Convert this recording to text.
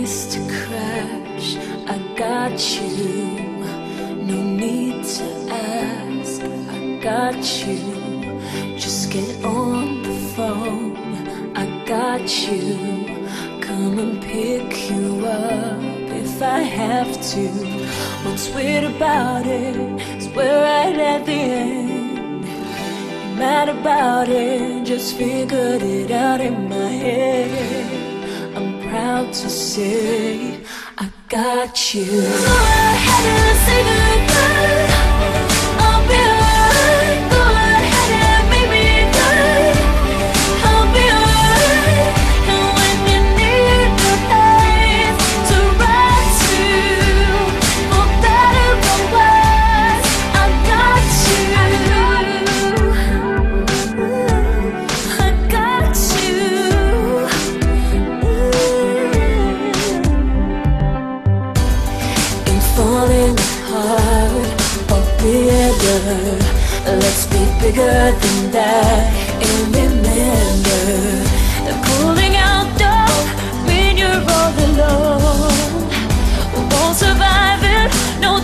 place to crash. I got you, no need to ask. I got you, just get on the phone. I got you, come and pick you up if I have to. What's weird about it is we're right at the end. You're mad about it, just figured it out in my head. I'm proud to say I got you. Go ahead and say goodbye. I'll be alright. Go ahead and make me die. I'll be alright. And when you need the place to run to, for better or worse, I got you. I got you. Ain't falling apart or bitter. Let's be bigger than that. And remember that pulling out don't mean you're all alone. We won't survive it, no